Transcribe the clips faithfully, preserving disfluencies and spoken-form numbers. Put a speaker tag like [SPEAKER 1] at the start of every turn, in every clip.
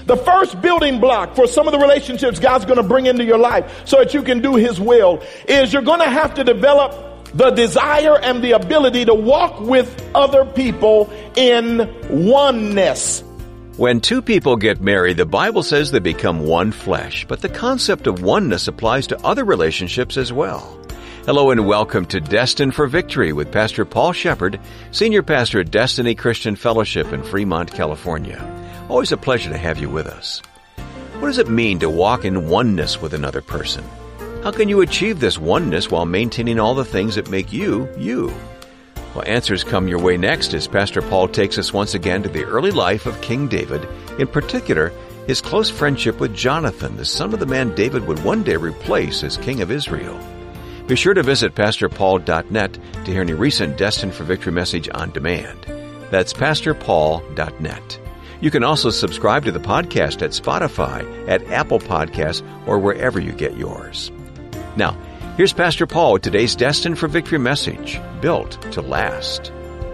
[SPEAKER 1] The first building block for some of the relationships God's going to bring into your life so that you can do his will is you're going to have to develop the desire and the ability to walk with other people in oneness.
[SPEAKER 2] When two people get married, the Bible says they become one flesh, but the concept of oneness applies to other relationships as well. Hello and welcome to Destined for Victory with Pastor Paul Shepard, Senior Pastor at Destiny Christian Fellowship in Fremont, California. Always a pleasure to have you with us. What does it mean to walk in oneness with another person? How can you achieve this oneness while maintaining all the things that make you, you? Well, answers come your way next as Pastor Paul takes us once again to the early life of King David, in particular, his close friendship with Jonathan, the son of the man David would one day replace as king of Israel. Be sure to visit pastor paul dot net to hear any recent Destined for Victory message on demand. That's pastor paul dot net. You can also subscribe to the podcast at Spotify, at Apple Podcasts, or wherever you get yours. Now, here's Pastor Paul with today's Destined for Victory message, Built to Last.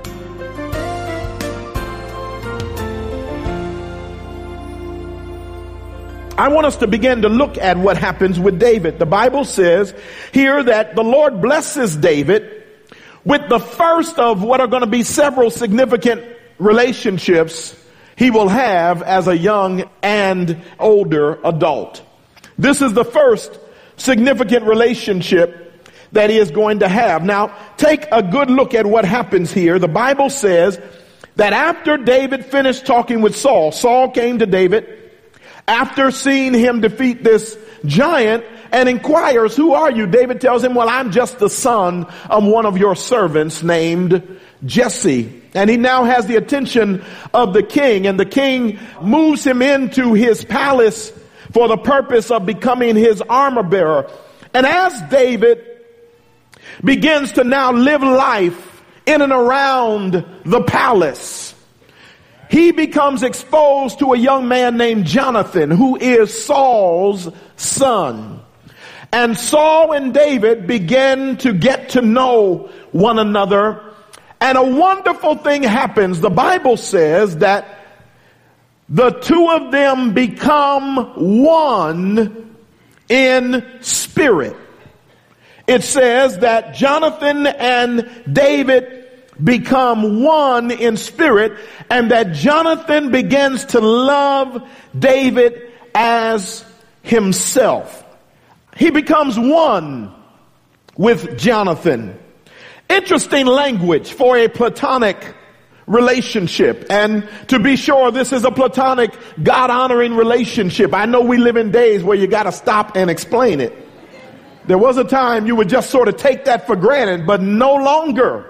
[SPEAKER 1] I want us to begin to look at what happens with David. The Bible says here that the Lord blesses David with the first of what are going to be several significant relationships he will have as a young and older adult. This is the first significant relationship that he is going to have. Now, take a good look at what happens here. The Bible says that after David finished talking with Saul, Saul came to David after seeing him defeat this giant and inquires, "Who are you?" David tells him, "Well, I'm just the son of one of your servants named Jesse." And he now has the attention of the king, and the king moves him into his palace for the purpose of becoming his armor bearer. And as David begins to now live life in and around the palace, he becomes exposed to a young man named Jonathan, who is Saul's son. And Saul and David begin to get to know one another. And a wonderful thing happens. The Bible says that the two of them become one in spirit. It says that Jonathan and David become one in spirit, and that Jonathan begins to love David as himself. He becomes one with Jonathan. Interesting language for a platonic relationship. And to be sure, this is a platonic, God-honoring relationship. I know we live in days where you got to stop and explain it. There was a time you would just sort of take that for granted, but no longer.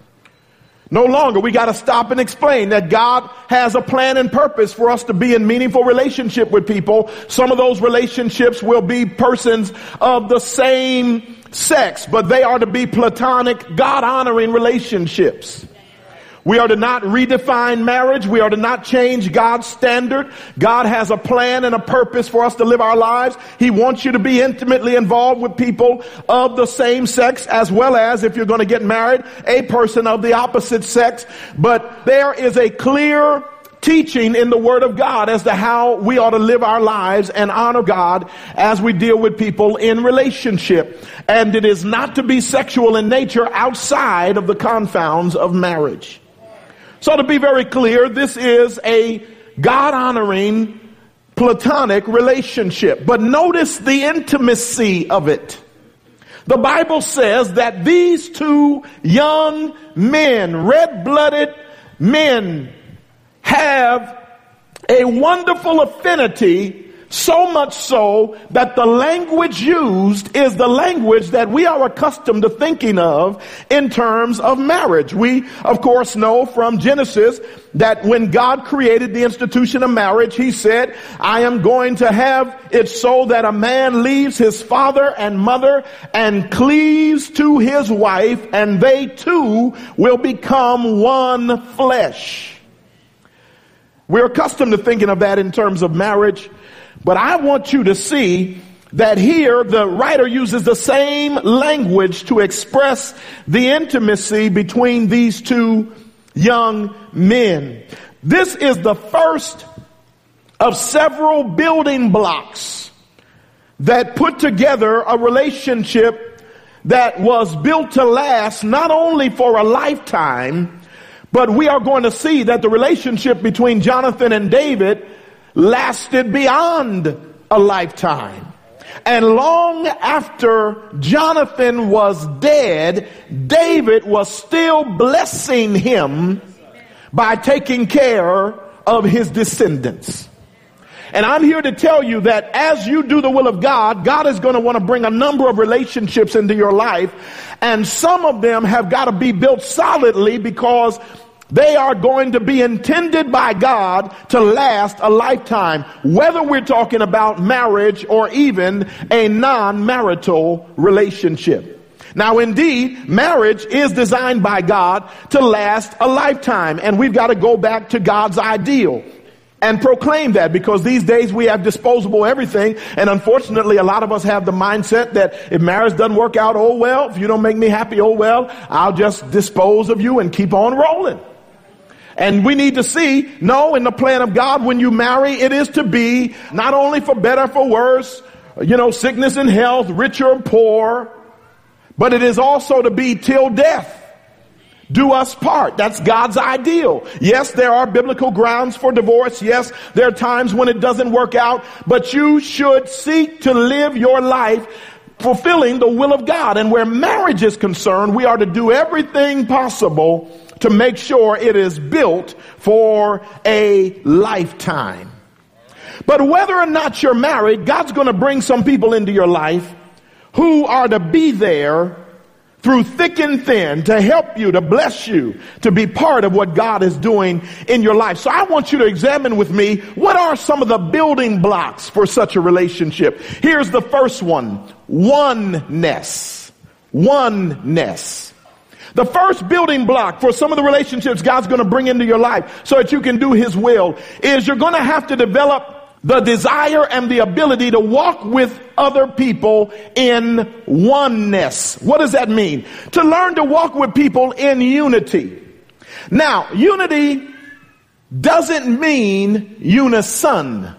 [SPEAKER 1] No longer. We got to stop and explain that God has a plan and purpose for us to be in meaningful relationship with people. Some of those relationships will be persons of the same sex, but they are to be platonic, God-honoring relationships. We are to not redefine marriage. We are to not change God's standard. God has a plan and a purpose for us to live our lives. He wants you to be intimately involved with people of the same sex, as well as, if you're going to get married, a person of the opposite sex. But there is a clear teaching in the Word of God as to how we ought to live our lives and honor God as we deal with people in relationship. And it is not to be sexual in nature outside of the confounds of marriage. So to be very clear, this is a God-honoring platonic relationship. But notice the intimacy of it. The Bible says that these two young men, red-blooded men, have a wonderful affinity, so much so that the language used is the language that we are accustomed to thinking of in terms of marriage. We, of course, know from Genesis that when God created the institution of marriage, he said, "I am going to have it so that a man leaves his father and mother and cleaves to his wife, and they two will become one flesh." We're accustomed to thinking of that in terms of marriage. But I want you to see that here the writer uses the same language to express the intimacy between these two young men. This is the first of several building blocks that put together a relationship that was built to last not only for a lifetime, but we are going to see that the relationship between Jonathan and David lasted beyond a lifetime. And long after Jonathan was dead, David was still blessing him by taking care of his descendants. And I'm here to tell you that as you do the will of God, God is going to want to bring a number of relationships into your life. And some of them have got to be built solidly because they are going to be intended by God to last a lifetime, whether we're talking about marriage or even a non-marital relationship. Now, indeed, marriage is designed by God to last a lifetime, and we've got to go back to God's ideal and proclaim that, because these days we have disposable everything, and unfortunately a lot of us have the mindset that if marriage doesn't work out, oh well, if you don't make me happy, oh well, I'll just dispose of you and keep on rolling. And we need to see, no, in the plan of God, when you marry, it is to be not only for better, for worse, you know, sickness and health, rich or poor, but it is also to be till death do us part. That's God's ideal. Yes, there are biblical grounds for divorce. Yes, there are times when it doesn't work out, but you should seek to live your life fulfilling the will of God. And where marriage is concerned, we are to do everything possible to make sure it is built for a lifetime. But whether or not you're married, God's going to bring some people into your life who are to be there through thick and thin to help you, to bless you, to be part of what God is doing in your life. So I want you to examine with me, what are some of the building blocks for such a relationship? Here's the first one: oneness. Oneness. The first building block for some of the relationships God's going to bring into your life so that you can do His will is you're going to have to develop the desire and the ability to walk with other people in oneness. What does that mean? To learn to walk with people in unity. Now, unity doesn't mean unison.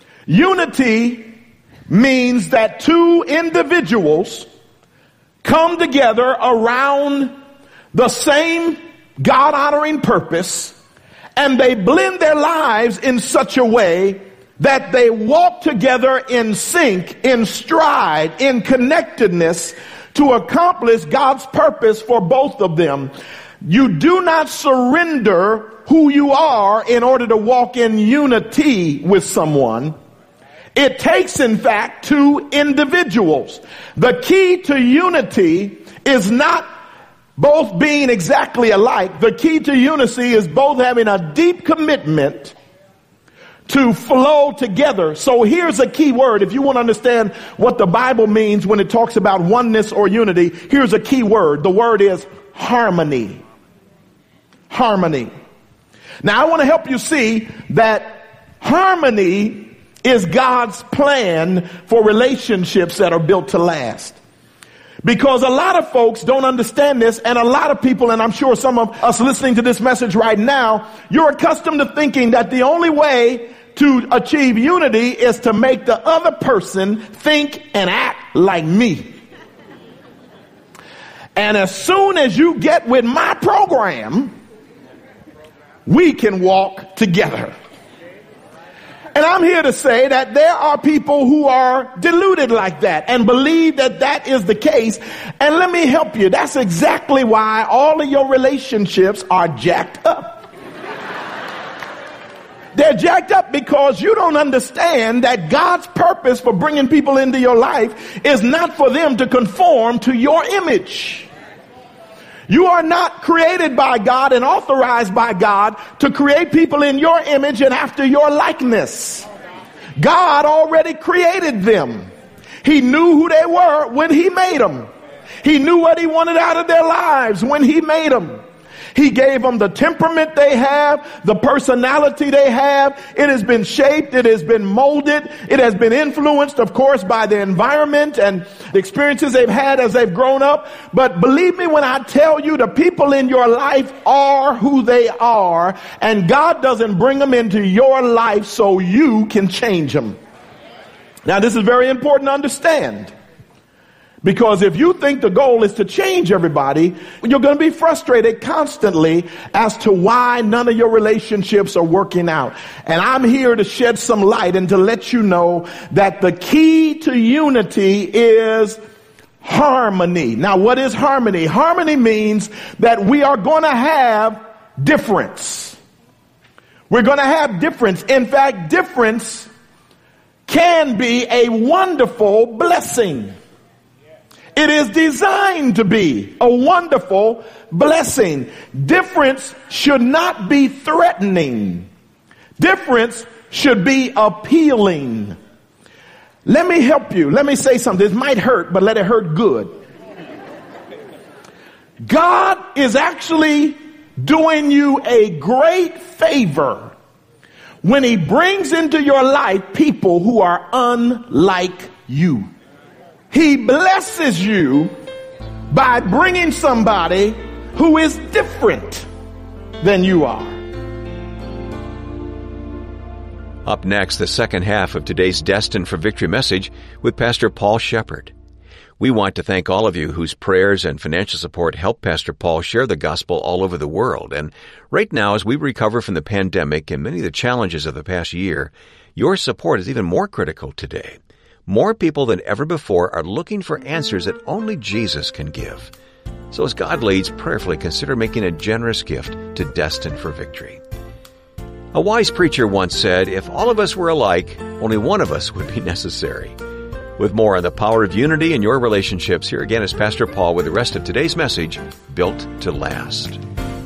[SPEAKER 1] Unity means that two individuals come together around the same God-honoring purpose, and they blend their lives in such a way that they walk together in sync, in stride, in connectedness to accomplish God's purpose for both of them. You do not surrender who you are in order to walk in unity with someone. It takes, in fact, two individuals. The key to unity is not both being exactly alike. The key to unity is both having a deep commitment to flow together. So here's a key word. If you want to understand what the Bible means when it talks about oneness or unity, here's a key word. The word is harmony. Harmony. Now I want to help you see that harmony is God's plan for relationships that are built to last. Because a lot of folks don't understand this, and a lot of people, and I'm sure some of us listening to this message right now, you're accustomed to thinking that the only way to achieve unity is to make the other person think and act like me. And as soon as you get with my program, we can walk together. And I'm here to say that there are people who are deluded like that and believe that that is the case. And let me help you. That's exactly why all of your relationships are jacked up. They're jacked up because you don't understand that God's purpose for bringing people into your life is not for them to conform to your image. You are not created by God and authorized by God to create people in your image and after your likeness. God already created them. He knew who they were when He made them. He knew what He wanted out of their lives when He made them. He gave them the temperament they have, the personality they have. It has been shaped. It has been molded. It has been influenced, of course, by the environment and the experiences they've had as they've grown up. But believe me when I tell you, the people in your life are who they are, and God doesn't bring them into your life so you can change them. Now, this is very important to understand. Because if you think the goal is to change everybody, you're going to be frustrated constantly as to why none of your relationships are working out. And I'm here to shed some light and to let you know that the key to unity is harmony. Now, what is harmony? Harmony means that we are going to have difference. We're going to have difference. In fact, difference can be a wonderful blessing. It is designed to be a wonderful blessing. Difference should not be threatening. Difference should be appealing. Let me help you. Let me say something. This might hurt, but let it hurt good. God is actually doing you a great favor when he brings into your life people who are unlike you. He blesses you by bringing somebody who is different than you are.
[SPEAKER 2] Up next, the second half of today's Destined for Victory message with Pastor Paul Shepherd. We want to thank all of you whose prayers and financial support help Pastor Paul share the gospel all over the world. And right now, as we recover from the pandemic and many of the challenges of the past year, your support is even more critical today. More people than ever before are looking for answers that only Jesus can give. So as God leads, prayerfully consider making a generous gift to Destined for Victory. A wise preacher once said, if all of us were alike, only one of us would be necessary. With more on the power of unity in your relationships, here again is Pastor Paul with the rest of today's message, Built to Last.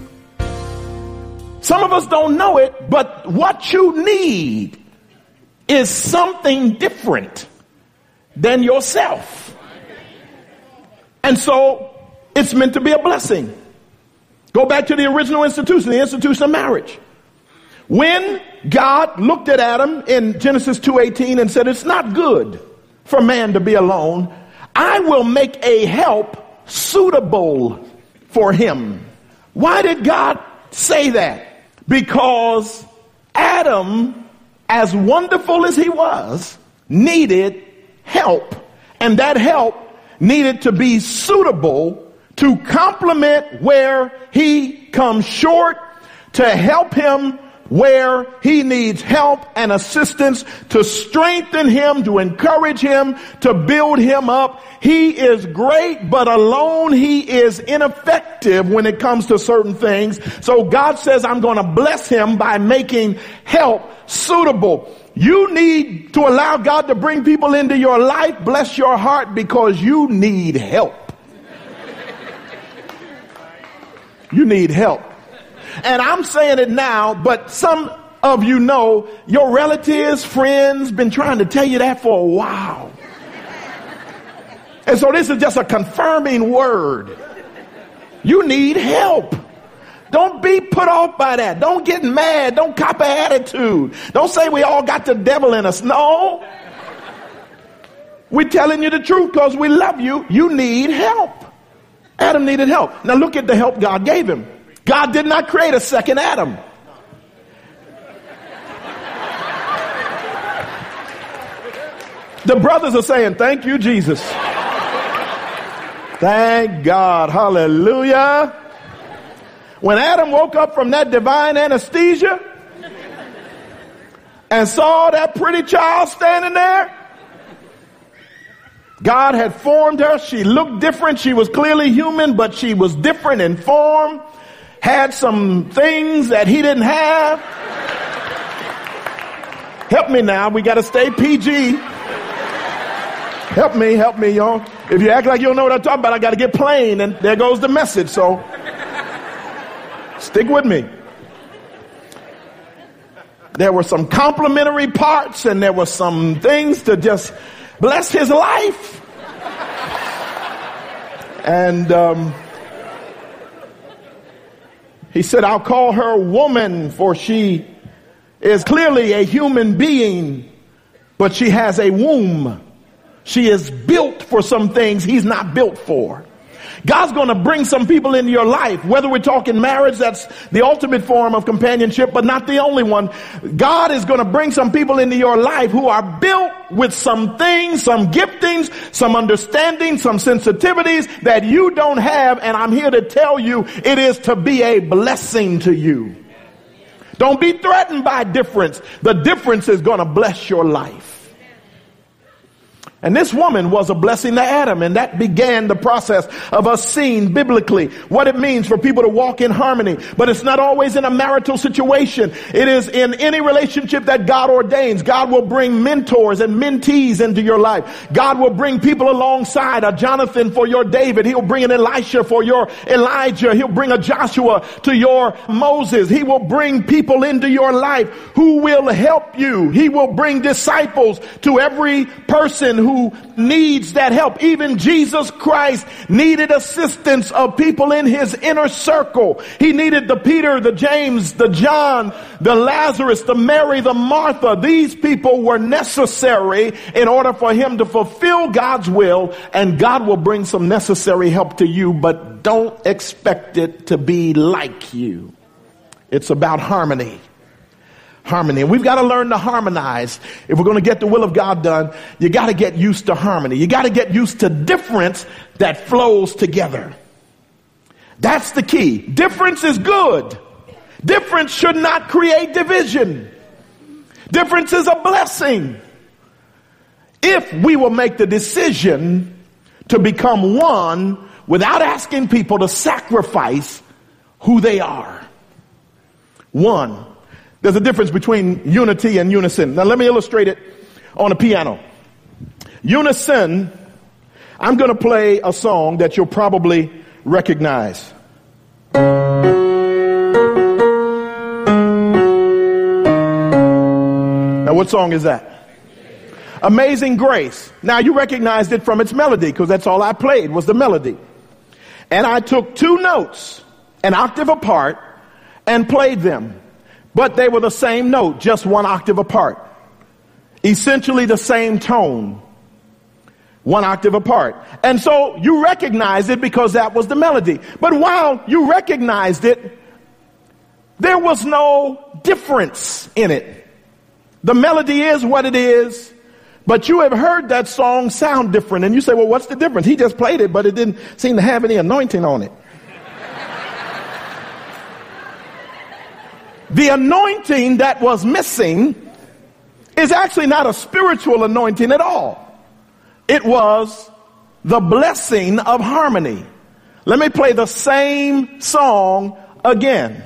[SPEAKER 1] Some of us don't know it, but what you need is something different than yourself. And so it's meant to be a blessing. Go back to the original institution, the institution of marriage. When God looked at Adam in Genesis two eighteen and said, it's not good for man to be alone, I will make a help suitable for him. Why did God say that? Because Adam, as wonderful as he was, needed help, and that help needed to be suitable to complement where he comes short, to help him where he needs help and assistance, to strengthen him, to encourage him, to build him up. He is great, but alone he is ineffective when it comes to certain things. So God says, I'm going to bless him by making help suitable. You need to allow God to bring people into your life. Bless your heart, because you need help. You need help. And I'm saying it now, but some of you know your relatives, friends, been trying to tell you that for a while. And so this is just a confirming word. You need help. Don't be put off by that. Don't get mad. Don't cop an attitude. Don't say we all got the devil in us. No. We're telling you the truth because we love you. You need help. Adam needed help. Now look at the help God gave him. God did not create a second Adam. The brothers are saying, thank you, Jesus. Thank God. Hallelujah. When Adam woke up from that divine anesthesia and saw that pretty child standing there, God had formed her. She looked different. She was clearly human, but she was different in form, had some things that he didn't have. Help me now. We got to stay P G. Help me, help me, y'all. If you act like you don't know what I'm talking about, I got to get plain, and there goes the message. So stick with me. There were some complementary parts, and there were some things to just bless his life. And um, He said, I'll call her woman, for she is clearly a human being, but she has a womb. She is built for some things he's not built for. God's going to bring some people into your life, whether we're talking marriage, that's the ultimate form of companionship, but not the only one. God is going to bring some people into your life who are built with some things, some giftings, some understanding, some sensitivities that you don't have. And I'm here to tell you, it is to be a blessing to you. Don't be threatened by difference. The difference is going to bless your life. And this woman was a blessing to Adam, and that began the process of us seeing biblically what it means for people to walk in harmony. But it's not always in a marital situation. It is in any relationship that God ordains. God will bring mentors and mentees into your life. God will bring people alongside, a Jonathan for your David. He'll bring an Elisha for your Elijah. He'll bring a Joshua to your Moses. He will bring people into your life who will help you. He will bring disciples to every person who who needs that help. Even Jesus Christ needed assistance of people in his inner circle. He needed the Peter, the James, the John, the Lazarus, the Mary, the Martha. These people were necessary in order for him to fulfill God's will, and God will bring some necessary help to you, but don't expect it to be like you. It's about harmony. Harmony. And we've got to learn to harmonize. If we're going to get the will of God done, you got to get used to harmony. You got to get used to difference that flows together. That's the key. Difference is good. Difference should not create division. Difference is a blessing. If we will make the decision to become one without asking people to sacrifice who they are. One. There's a difference between unity and unison. Now let me illustrate it on a piano. Unison, I'm going to play a song that you'll probably recognize. Now what song is that? Amazing Grace. Now you recognized it from its melody because that's all I played was the melody. And I took two notes, an octave apart, and played them. But they were the same note, just one octave apart. Essentially the same tone, one octave apart. And so you recognized it because that was the melody. But while you recognized it, there was no difference in it. The melody is what it is, but you have heard that song sound different. And you say, well, what's the difference? He just played it, but it didn't seem to have any anointing on it. The anointing that was missing is actually not a spiritual anointing at all. It was the blessing of harmony. Let me play the same song again.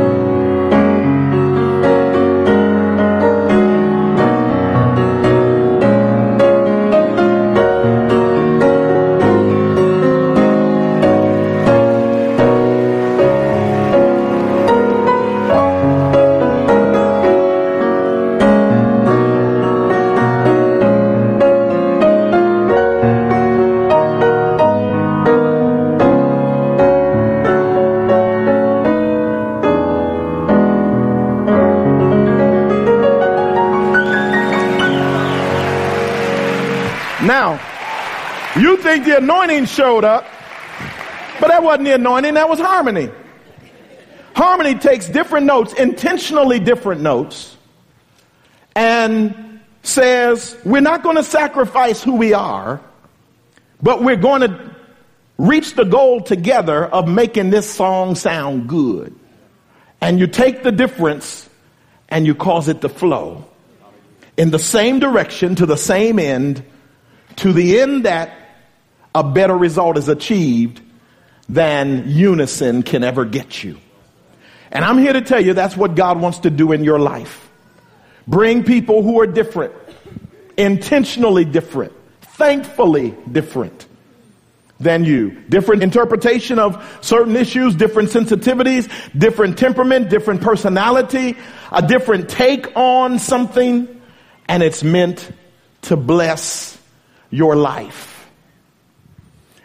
[SPEAKER 1] Now, you think the anointing showed up, but that wasn't the anointing, that was harmony. Harmony takes different notes, intentionally different notes, and says, we're not going to sacrifice who we are, but we're going to reach the goal together of making this song sound good. And you take the difference and you cause it to flow in the same direction to the same end, to the end that a better result is achieved than unison can ever get you. And I'm here to tell you that's what God wants to do in your life. Bring people who are different, intentionally different, thankfully different than you. Different interpretation of certain issues, different sensitivities, different temperament, different personality, a different take on something, and it's meant to bless your life.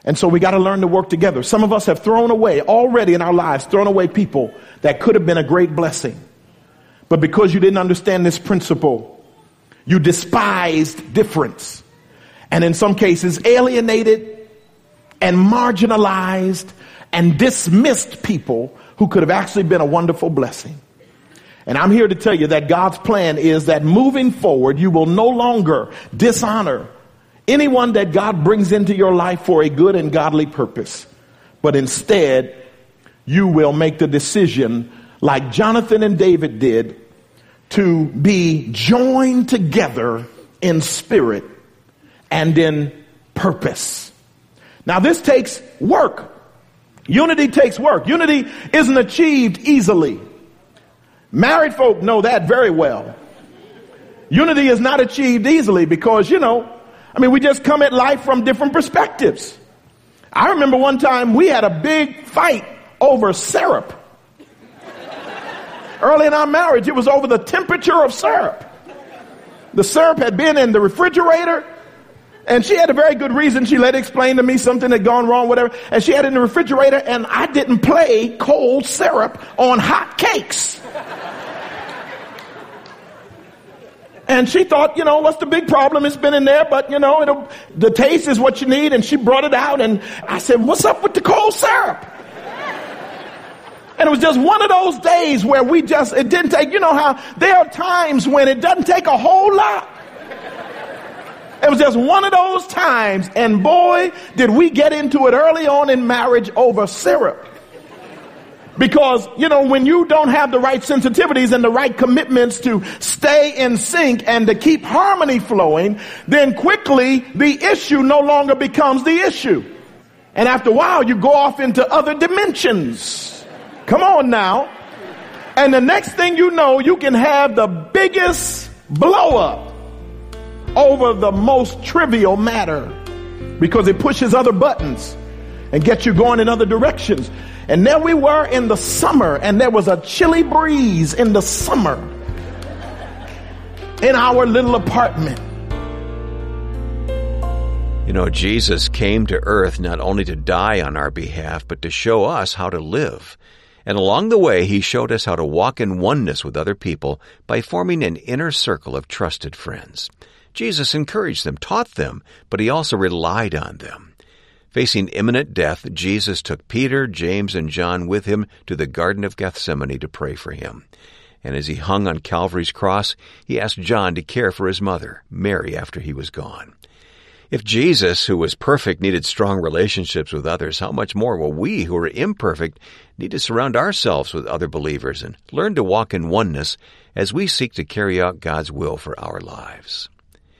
[SPEAKER 1] And so we got to learn to work together. Some of us have thrown away already in our lives, thrown away people that could have been a great blessing. But because you didn't understand this principle, you despised difference. And in some cases, alienated and marginalized and dismissed people who could have actually been a wonderful blessing. And I'm here to tell you that God's plan is that moving forward, you will no longer dishonor anyone that God brings into your life for a good and godly purpose. But instead, you will make the decision like Jonathan and David did to be joined together in spirit and in purpose. Now, this takes work. Unity takes work. Unity isn't achieved easily. Married folk know that very well. Unity is not achieved easily because, you know, I mean, we just come at life from different perspectives. I remember one time we had a big fight over syrup. Early in our marriage, it was over the temperature of syrup. The syrup had been in the refrigerator, and she had a very good reason. She let it explain to me something had gone wrong, whatever, and she had it in the refrigerator, and I didn't play cold syrup on hot cakes. And she thought, you know, what's the big problem? It's been in there, but, you know, it'll, the taste is what you need. And she brought it out, and I said, what's up with the cold syrup? And it was just one of those days where we just, it didn't take, you know how there are times when it doesn't take a whole lot. It was just one of those times, and boy, did we get into it early on in marriage over syrup. Because, you know, when you don't have the right sensitivities and the right commitments to stay in sync and to keep harmony flowing, then quickly the issue no longer becomes the issue. And after a while, you go off into other dimensions. Come on now. And the next thing you know, you can have the biggest blow up over the most trivial matter because it pushes other buttons and gets you going in other directions. And there we were in the summer, and there was a chilly breeze in the summer in our little apartment.
[SPEAKER 2] You know, Jesus came to earth not only to die on our behalf, but to show us how to live. And along the way, he showed us how to walk in oneness with other people by forming an inner circle of trusted friends. Jesus encouraged them, taught them, but he also relied on them. Facing imminent death, Jesus took Peter, James, and John with him to the Garden of Gethsemane to pray for him. And as he hung on Calvary's cross, he asked John to care for his mother, Mary, after he was gone. If Jesus, who was perfect, needed strong relationships with others, how much more will we, who are imperfect, need to surround ourselves with other believers and learn to walk in oneness as we seek to carry out God's will for our lives?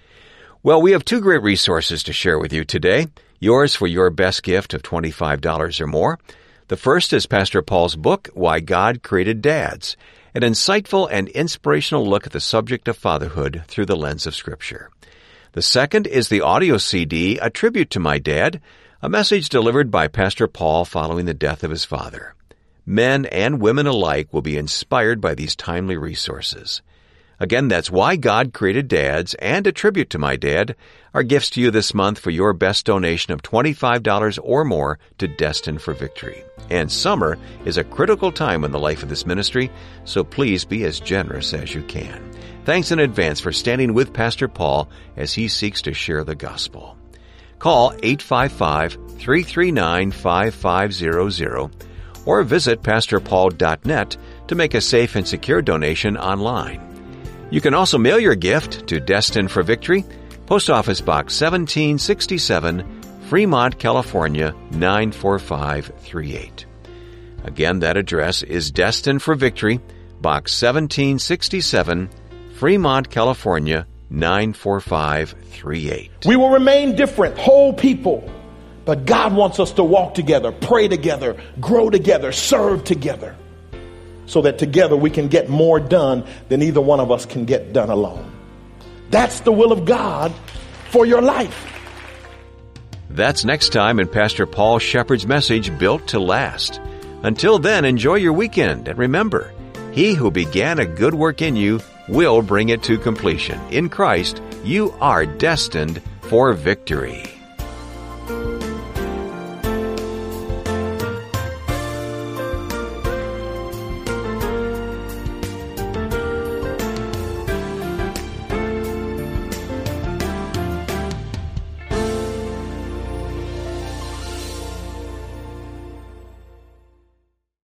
[SPEAKER 2] Well, we have two great resources to share with you today. Yours for your best gift of twenty-five dollars or more. The first is Pastor Paul's book, Why God Created Dads, an insightful and inspirational look at the subject of fatherhood through the lens of Scripture. The second is the audio C D, A Tribute to My Dad, a message delivered by Pastor Paul following the death of his father. Men and women alike will be inspired by these timely resources. Again, that's Why God Created Dads and A Tribute to My Dad, our gifts to you this month for your best donation of twenty-five dollars or more to Destined for Victory. And summer is a critical time in the life of this ministry, so please be as generous as you can. Thanks in advance for standing with Pastor Paul as he seeks to share the gospel. Call eight five five, three three nine, five five zero zero or visit pastor paul dot net to make a safe and secure donation online. You can also mail your gift to Destined for Victory, Post Office Box seventeen sixty-seven, Fremont, California, nine four five three eight. Again, that address is Destined for Victory, Box seventeen sixty-seven, Fremont, California, nine four five three eight.
[SPEAKER 1] We will remain different, whole people, but God wants us to walk together, pray together, grow together, serve together, so that together we can get more done than either one of us can get done alone. That's the will of God for your life.
[SPEAKER 2] That's next time in Pastor Paul Shepherd's message, Built to Last. Until then, enjoy your weekend, and remember, he who began a good work in you will bring it to completion. In Christ, you are destined for victory.